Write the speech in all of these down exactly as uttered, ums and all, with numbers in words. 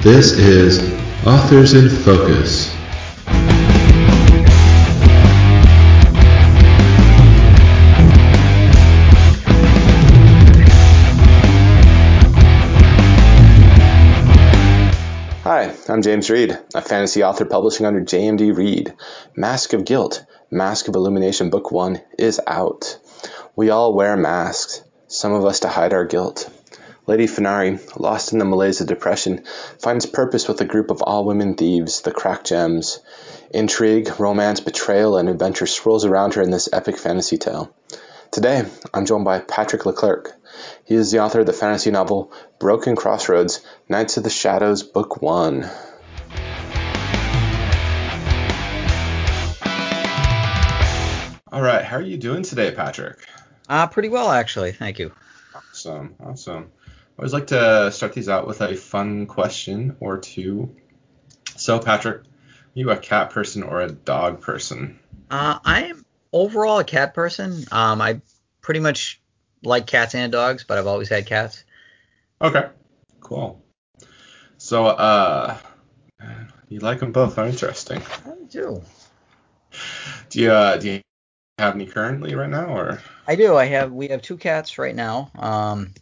This is Authors in Focus. Hi, I'm James Reed, a fantasy author publishing under J M D Reed. Mask of Guilt, Mask of Illumination Book one is out. We all wear masks, some of us to hide our guilt. Lady Fenari, lost in the malaise of depression, finds purpose with a group of all-women thieves, the Crack Gems. Intrigue, romance, betrayal, and adventure swirls around her in this epic fantasy tale. Today, I'm joined by Patrick Leclerc. He is the author of the fantasy novel Broken Crossroads, Knights of the Shadows, Book one. All right, how are you doing today, Patrick? Uh, pretty well, actually. Thank you. Awesome, awesome. I always like to start these out with a fun question or two. So, Patrick, are you a cat person or a dog person? Uh, I am overall a cat person. Um, I pretty much like cats and dogs, but I've always had cats. Okay, cool. So, uh, you like them both. How interesting. I do. Do you, uh, do you have any currently right now, or? I do. I have. We have two cats right now. Um,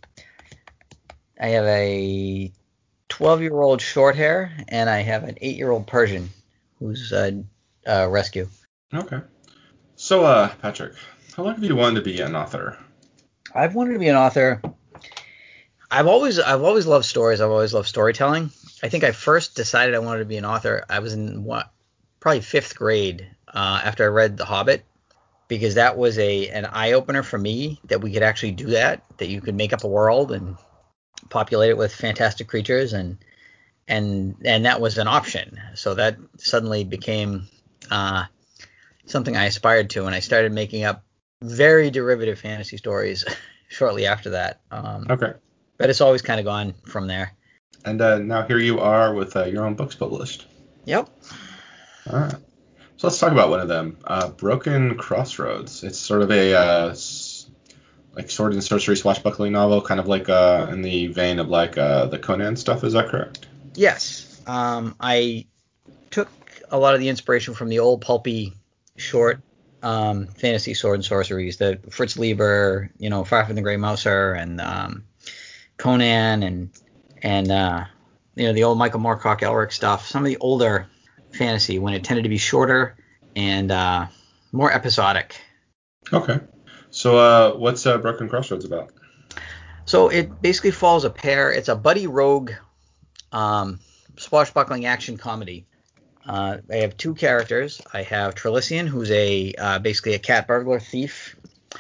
I have a twelve-year-old short hair, and I have an eight-year-old Persian, who's a, a rescue. Okay. So, uh, Patrick, how long have you wanted to be an author? I've wanted to be an author. I've always, I've always loved stories. I've always loved storytelling. I think I first decided I wanted to be an author. I was in what, probably fifth grade uh, after I read The Hobbit, because that was a an eye opener for me that we could actually do that. That you could make up a world and populate it with fantastic creatures, and and and that was an option. So that suddenly became uh, something I aspired to, and I started making up very derivative fantasy stories shortly after that. Um, Okay. But it's always kind of gone from there. And uh, now here you are with uh, your own books published. Yep. All right. So let's talk about one of them, uh, Broken Crossroads. It's sort of a uh, s- like sword and sorcery swashbuckling novel, kind of like uh, in the vein of like uh, the Conan stuff. Is that correct? Yes. Um, I took a lot of the inspiration from the old pulpy short um, fantasy sword and sorceries, the Fritz Lieber, you know, Far from the Grey Mouser, and um, Conan, and and uh, you know, the old Michael Moorcock Elric stuff. Some of the older fantasy when it tended to be shorter and uh, more episodic. Okay. So uh, what's uh, Broken Crossroads about? So it basically follows a pair. It's a buddy rogue um, swashbuckling action comedy. Uh, I have two characters. I have Trelician, who's a uh, basically a cat burglar thief,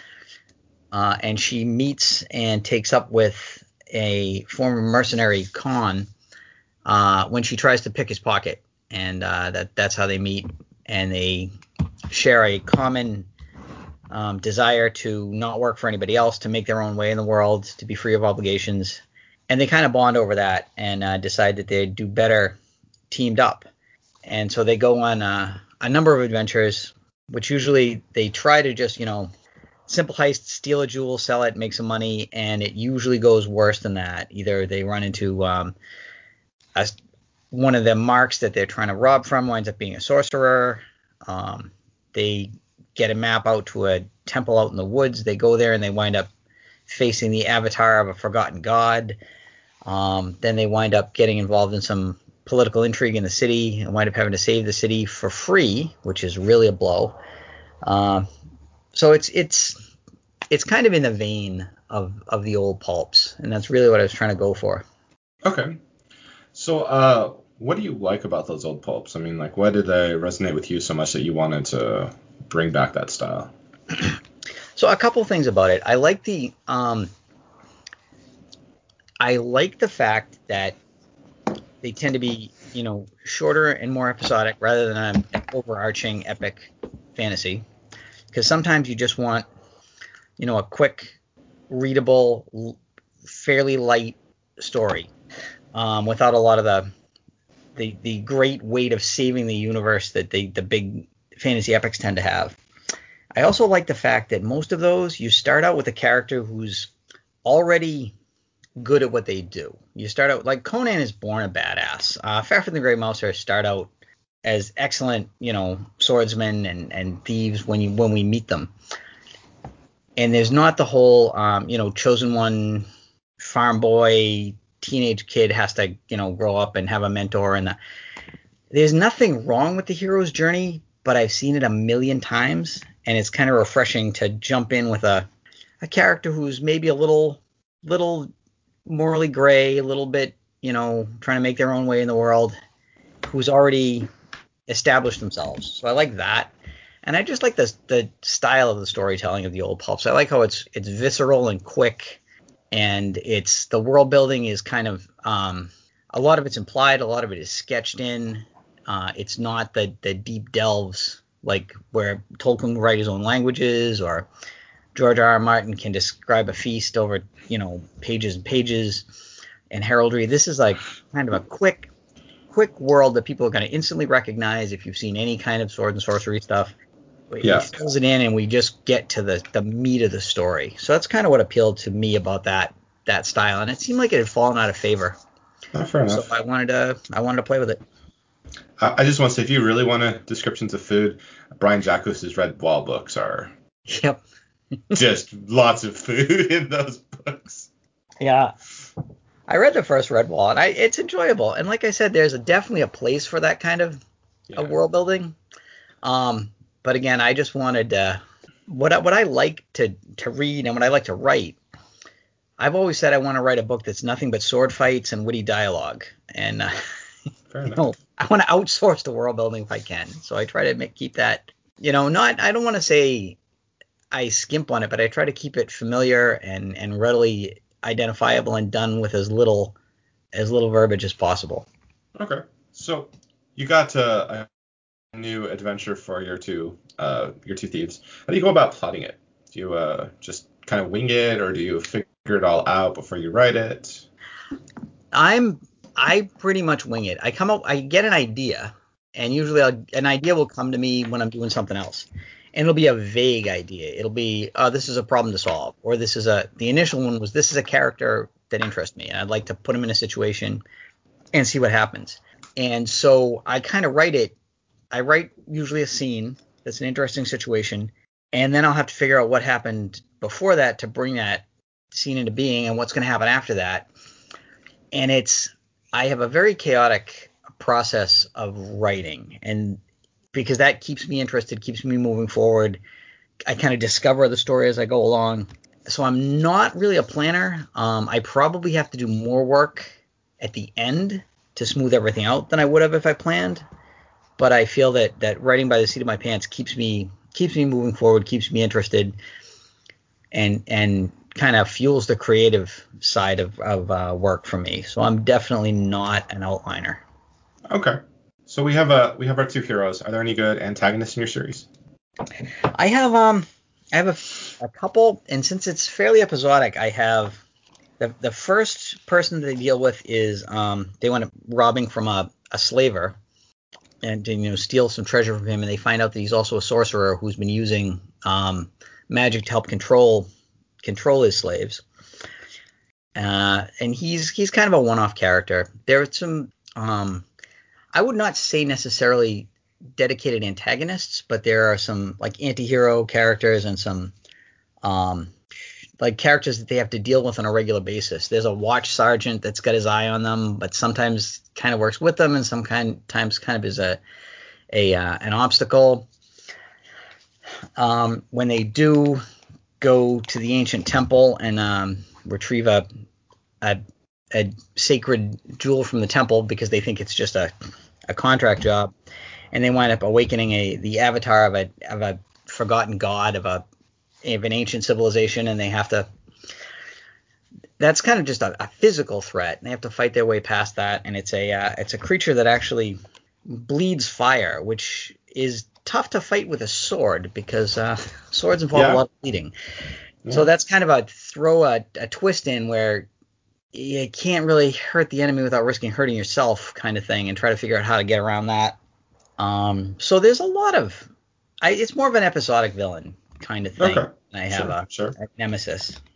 uh, and she meets and takes up with a former mercenary Khan uh, when she tries to pick his pocket, and uh, that that's how they meet, and they share a common um, desire to not work for anybody else, to make their own way in the world, to be free of obligations, and they kind of bond over that and uh, decide that they'd do better teamed up. And so they go on uh, a number of adventures, which usually they try to just, you know, simple heist, steal a jewel, sell it, make some money, and it usually goes worse than that. Either they run into um, a, one of the marks that they're trying to rob from winds up being a sorcerer. Um, they get a map out to a temple out in the woods. They go there and they wind up facing the avatar of a forgotten god. Um, then they wind up getting involved in some political intrigue in the city and wind up having to save the city for free, which is really a blow. Um, so it's it's it's kind of in the vein of of the old pulps, and that's really what I was trying to go for. Okay. So uh, what do you like about those old pulps? I mean, like, why did they resonate with you so much that you wanted to bring back that style? So a couple things about it. I like the um, I like the fact that they tend to be, you know, shorter and more episodic rather than an, an overarching epic fantasy. Because sometimes you just want, you know, a quick, readable, fairly light story um, without a lot of the, the the great weight of saving the universe that the the big fantasy epics tend to have. I also like the fact that most of those you start out with a character who's already good at what they do. You start out like Conan is born a badass. Uh, Fafhrd the Grey Mouser start out as excellent, you know, swordsmen and, and thieves when you when we meet them. And there's not the whole, um, you know, chosen one farm boy teenage kid has to, you know, grow up and have a mentor. And the, there's nothing wrong with the hero's journey, but I've seen it a million times, and it's kind of refreshing to jump in with a a character who's maybe a little little morally gray, a little bit, you know, trying to make their own way in the world, who's already established themselves. So I like that. And I just like the the style of the storytelling of the old pulps. I like how it's it's visceral and quick, and it's the world building is kind of um, a lot of it's implied, a lot of it is sketched in. Uh, it's not the the deep delves like where Tolkien would write his own languages, or George R. R. Martin can describe a feast over, you know, pages and pages and heraldry. This is like kind of a quick quick world that people are going to instantly recognize if you've seen any kind of sword and sorcery stuff. Yeah. He fills it in, and we just get to the, the meat of the story. So that's kind of what appealed to me about that that style, and it seemed like it had fallen out of favor. Not fair enough. So I wanted to I wanted to play with it. I, I just want to say, if you really want to descriptions of food, Brian Jacques's Red Wall books are Yep. just lots of food in those books. Yeah. I read the first Red Wall, and I it's enjoyable. And like I said, there's a, definitely a place for that kind of, Yeah. of world building. Um, but again, I just wanted uh, what I, what I like to to read and what I like to write. I've always said I want to write a book that's nothing but sword fights and witty dialogue. And uh, Fair you enough. know, I want to outsource the world building if I can. So I try to make, keep that, you know, not I don't want to say I skimp on it, but I try to keep it familiar and and readily identifiable and done with as little as little verbiage as possible. Okay. So you got uh, a new adventure for your two uh, your two thieves. How do you go about plotting it? Do you uh, just kind of wing it, or do you figure it all out before you write it? I'm I pretty much wing it. I come up, I get an idea, and usually I'll, an idea will come to me when I'm doing something else, and it'll be a vague idea. It'll be, oh, this is a problem to solve, or this is a. The initial one was this is a character that interests me, and I'd like to put him in a situation and see what happens. And so I kind of write it. I write usually a scene that's an interesting situation, and then I'll have to figure out what happened before that to bring that scene into being, and what's going to happen after that. And it's I have a very chaotic process of writing, and because that keeps me interested, keeps me moving forward. I kind of discover the story as I go along. So I'm not really a planner. Um, I probably have to do more work at the end to smooth everything out than I would have if I planned. But I feel that that writing by the seat of my pants keeps me keeps me moving forward, keeps me interested, and and kind of fuels the creative side of, of uh, work for me. So I'm definitely not an outliner. Okay. So we have a we have our two heroes. Are there any good antagonists in your series? I have um I have a, a couple, and since it's fairly episodic, I have the the first person they deal with is um they want to robbing from a, a slaver and to, you know, steal some treasure from him, and they find out that he's also a sorcerer who's been using um magic to help control control his slaves. Uh, and he's he's kind of a one-off character. There are some um I would not say necessarily dedicated antagonists, but there are some like anti-hero characters and some um, like characters that they have to deal with on a regular basis. There's a watch sergeant that's got his eye on them, but sometimes kind of works with them, and sometimes kind of is a a uh, an obstacle. Um, when they do go to the ancient temple and um, retrieve a, a a sacred jewel from the temple because they think it's just a, a contract job, and they wind up awakening a the avatar of a of a forgotten god of a of an ancient civilization, and they have to. That's kind of just a, a physical threat. And they have to fight their way past that, and it's a uh, it's a creature that actually bleeds fire, which is tough to fight with a sword because uh, swords involve Yeah. a lot of bleeding. Yeah. So that's kind of a throw a, a twist in where you can't really hurt the enemy without risking hurting yourself, kind of thing, and try to figure out how to get around that. Um, so there's a lot of, I, it's more of an episodic villain kind of thing. Okay. And I have Sure, a, sure. a nemesis.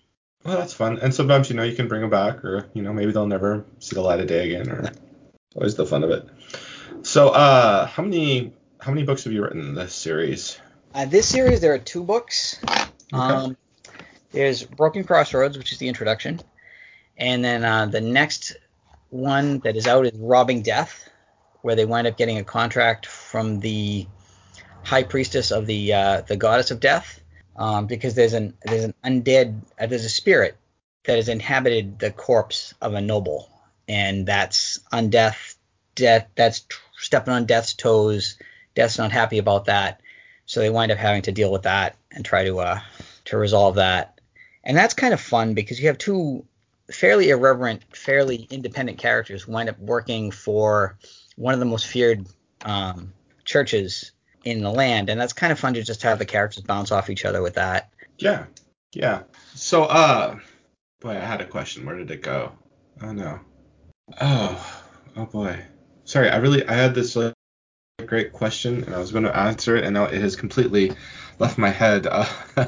Well, that's fun. And sometimes, you know, you can bring them back, or, you know, maybe they'll never see the light of day again, or always the fun of it. So, uh, how many how many books have you written in this series? Uh, this series, there are two books. Okay. Um, there's Broken Crossroads, which is the introduction, and then uh, the next one that is out is Robbing Death, where they wind up getting a contract from the high priestess of the uh, the goddess of death, um, because there's an there's an undead uh, there's a spirit that has inhabited the corpse of a noble, and that's undeath death that's tr- stepping on death's toes. Death's not happy about that, so they wind up having to deal with that and try to uh, to resolve that. And that's kind of fun because you have two fairly irreverent, fairly independent characters who wind up working for one of the most feared um, churches in the land, and that's kind of fun to just have the characters bounce off each other with that. Yeah, yeah. So, uh, boy, I had a question. Where did it go? Oh no. Oh, oh boy. Sorry, I really I had this like, great question, and I was going to answer it, and now it has completely left my head. Uh,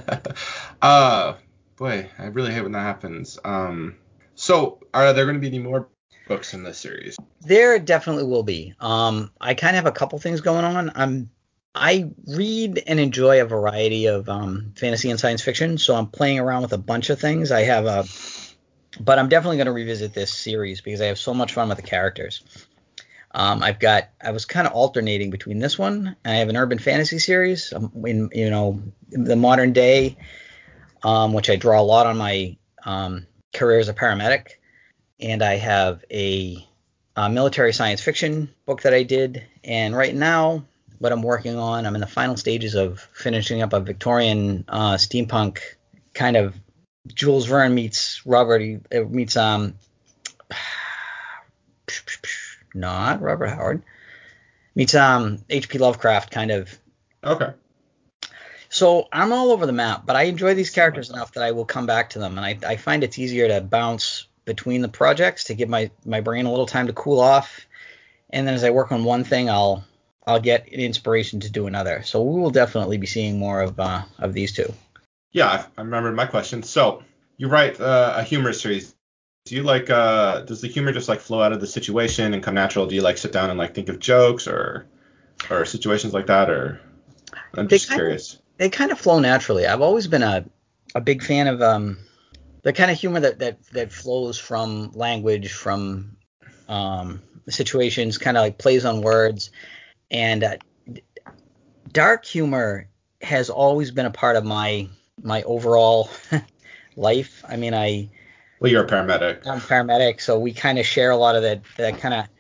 uh boy, I really hate when that happens. Um, so are there going to be any more books in this series? There definitely will be. Um, I kind of have a couple things going on. I'm I read and enjoy a variety of um, fantasy and science fiction, so I'm playing around with a bunch of things. I have a, but I'm definitely going to revisit this series because I have so much fun with the characters. Um, I've got I was kind of alternating between this one and I have an urban fantasy series um, in you know the modern day, um, which I draw a lot on my um, career as a paramedic, and I have a, a military science fiction book that I did, and right now what I'm working on, I'm in the final stages of finishing up a Victorian uh, steampunk kind of Jules Verne meets Robert uh, meets um not Robert Howard meets um H P Lovecraft kind of. Okay. So I'm all over the map, but I enjoy these characters enough that I will come back to them, and I, I find it's easier to bounce between the projects to give my, my brain a little time to cool off, and then as I work on one thing, I'll I'll get an inspiration to do another. So we will definitely be seeing more of uh, of these two. Yeah, I remember my question. So you write uh, a humor series. Do you like uh does the humor just like flow out of the situation and come natural? Do you like sit down and like think of jokes or or situations like that, or I'm They just kind of curious. they kind of flow naturally. I've always been a a big fan of um the kind of humor that that that flows from language, from um situations, kind of like plays on words, and uh, dark humor has always been a part of my my overall life. I mean, I Well, you're a paramedic. I'm a paramedic, so we kind of share a lot of that that kind of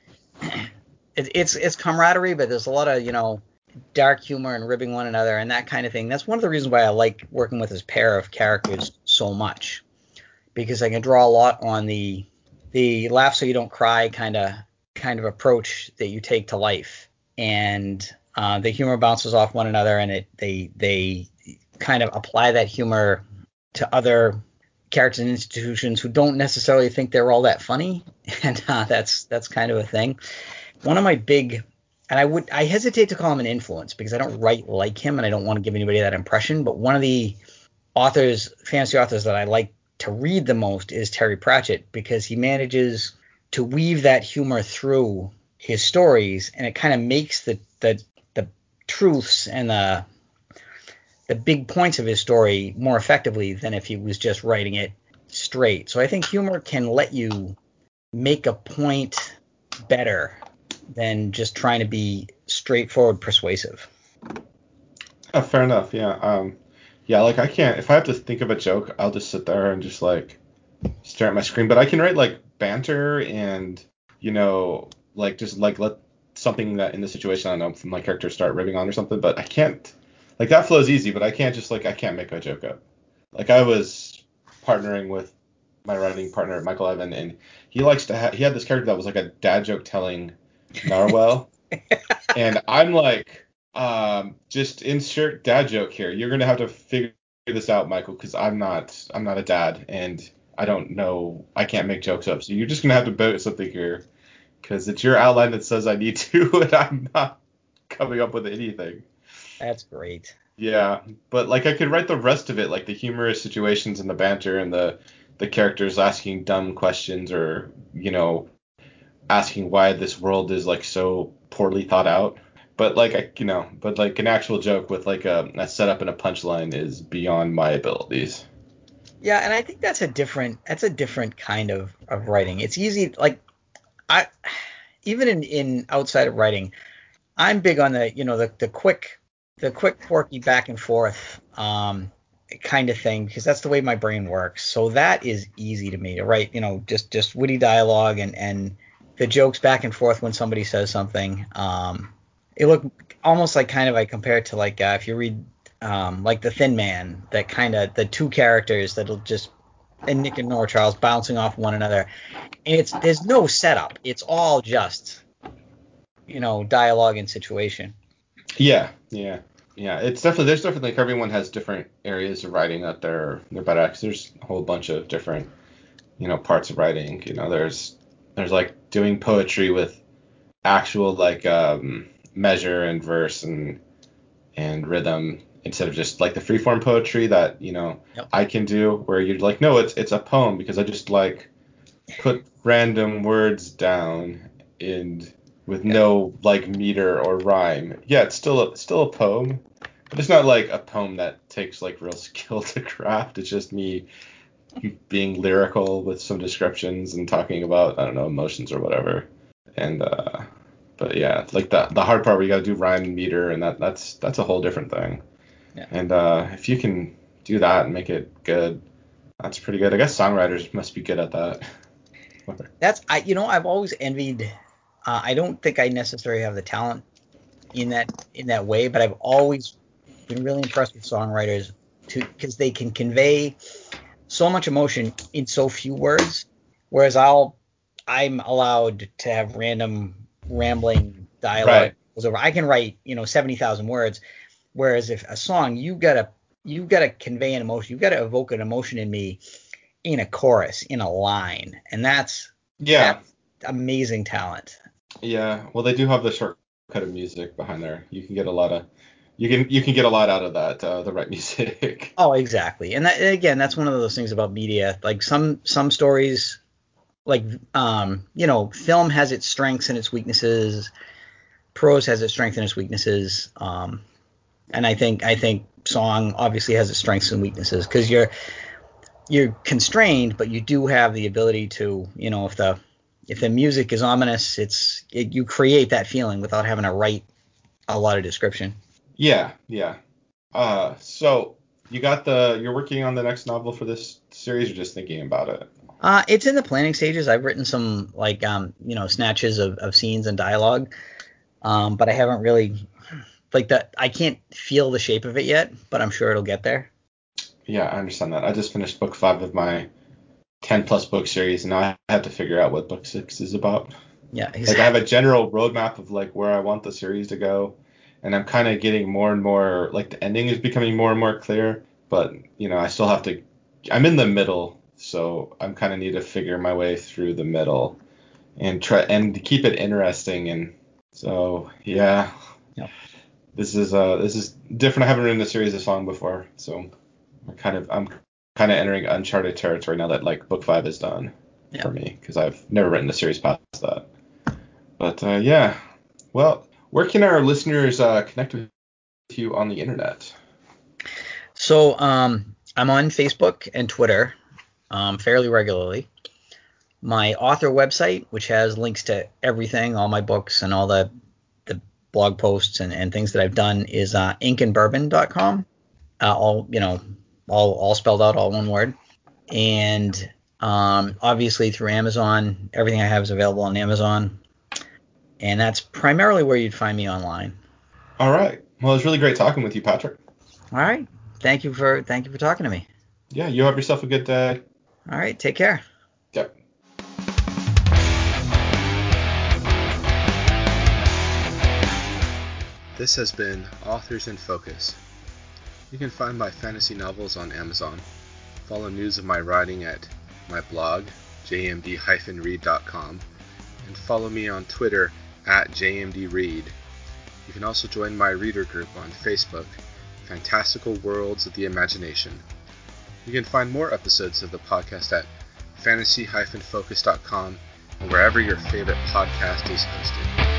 it, it's it's camaraderie, but there's a lot of you know dark humor and ribbing one another and that kind of thing. That's one of the reasons why I like working with this pair of characters so much, because I can draw a lot on the the laugh so you don't cry kind of kind of approach that you take to life, and uh, the humor bounces off one another, and it they they kind of apply that humor to other characters and institutions who don't necessarily think they're all that funny, and uh, that's that's kind of a thing. One of my big and I would I hesitate to call him an influence because I don't write like him and I don't want to give anybody that impression, but one of the authors, fantasy authors that I like to read the most is Terry Pratchett, because he manages to weave that humor through his stories, and it kind of makes the the the truths and the the big points of his story more effectively than if he was just writing it straight. So I think humor can let you make a point better than just trying to be straightforward persuasive. Oh, fair enough. Yeah. Um. Yeah. Like I can't. If I have to think of a joke, I'll just sit there and just like stare at my screen. But I can write like banter and you know like just like let something that in the situation I don't know from my character start ribbing on or something. But I can't. Like that flows easy, but I can't just like I can't make a joke up. Like I was partnering with my writing partner Michael Evan, and he likes to ha- he had this character that was like a dad joke telling narwhal, and I'm like, um, just insert dad joke here. You're gonna have to figure this out, Michael, because I'm not I'm not a dad, and I don't know I can't make jokes up. So you're just gonna have to build something here, because it's your outline that says I need to, and I'm not coming up with anything. That's great. Yeah, but like I could write the rest of it, like the humorous situations and the banter and the the characters asking dumb questions or, you know, asking why this world is like so poorly thought out. But like I, you know, but like an actual joke with like a, a setup and a punchline is beyond my abilities. Yeah, and I think that's a different that's a different kind of, of writing. It's easy, like I even in, in outside of writing, I'm big on the you know the, the quick the quick quirky back and forth um, kind of thing, because that's the way my brain works. So that is easy to me to write, you know, just just witty dialogue and and the jokes back and forth when somebody says something. Um, it look almost like kind of I compare it to like uh, if you read um, like The Thin Man, that kind of the two characters that'll just and Nick and Nora Charles bouncing off one another. And it's there's no setup. It's all just you know dialogue and situation. Yeah, yeah, yeah. It's definitely there's definitely like everyone has different areas of writing that they're they're better at. 'Cause there's a whole bunch of different you know parts of writing. You know, there's there's like doing poetry with actual like um, measure and verse and and rhythm instead of just like the freeform poetry that you know Yep. I can do, where you're like, no, it's it's a poem because I just like put random words down and with Yeah. no like meter or rhyme. Yeah, it's still a, still a poem, but it's not like a poem that takes like real skill to craft. It's just me being lyrical with some descriptions and talking about I don't know emotions or whatever. And uh, but yeah, like the the hard part where you got to do rhyme and meter, and that that's that's a whole different thing. Yeah. And uh, if you can do that and make it good, that's pretty good. I guess songwriters must be good at that. That's I you know I've always envied. Uh, I don't think I necessarily have the talent in that in that way, but I've always been really impressed with songwriters to because they can convey so much emotion in so few words, whereas I'll I'm allowed to have random rambling dialogue. Right. Over. I can write you know seventy thousand words, whereas if a song you gotta you gotta convey an emotion, you gotta evoke an emotion in me in a chorus, in a line, and that's Yeah. that's amazing talent. Yeah. Well, they do have the shortcut of music behind there. You can get a lot of you can you can get a lot out of that uh, the right music. Oh, exactly. And that, again, that's one of those things about media. Like some some stories, like um, you know, film has its strengths and its weaknesses. Prose has its strengths and its weaknesses. Um, and I think I think song obviously has its strengths and weaknesses because you're you're constrained, but you do have the ability to, you know, if the if the music is ominous, it's it, you create that feeling without having to write a lot of description. Yeah. Yeah. Uh, so you got the you're working on the next novel for this series, or just thinking about it? Uh, it's in the planning stages. I've written some like um, you know snatches of, of scenes and dialogue, um, but I haven't really like that. I can't feel the shape of it yet, but I'm sure it'll get there. Yeah, I understand that. I just finished book five of my ten plus book series, and now I have to figure out what book six is about. Yeah, Like exactly. I have a general roadmap of like where I want the series to go, and I'm kind of getting more and more like the ending is becoming more and more clear, but you know I still have to. I'm in the middle, so I'm kind of need to figure my way through the middle and try and keep it interesting. And so yeah, Yep. this is uh this is different. I haven't written a series this long before, so I'm kind of I'm kind of entering uncharted territory now that like book five is done Yep. for me because I've never written a series past that. But uh, yeah, well, where can our listeners uh, connect with you on the internet? So um, I'm on Facebook and Twitter um, fairly regularly. My author website, which has links to everything, all my books and all the the blog posts and, and things that I've done, is uh, ink and bourbon dot com. Uh, all you know, all all spelled out, all one word. And um, obviously through Amazon, everything I have is available on Amazon, and that's primarily where you'd find me online. All right. Well, it's really great talking with you, Patrick. All right. Thank you for thank you for talking to me. Yeah, you have yourself a good day. All right. Take care. Yep. This has been Authors in Focus. You can find my fantasy novels on Amazon. Follow news of my writing at my blog, j m d dash read dot com, and follow me on Twitter at j m d read. You can also join my reader group on Facebook, Fantastical Worlds of the Imagination. You can find more episodes of the podcast at fantasy dash focus dot com and wherever your favorite podcast is hosted.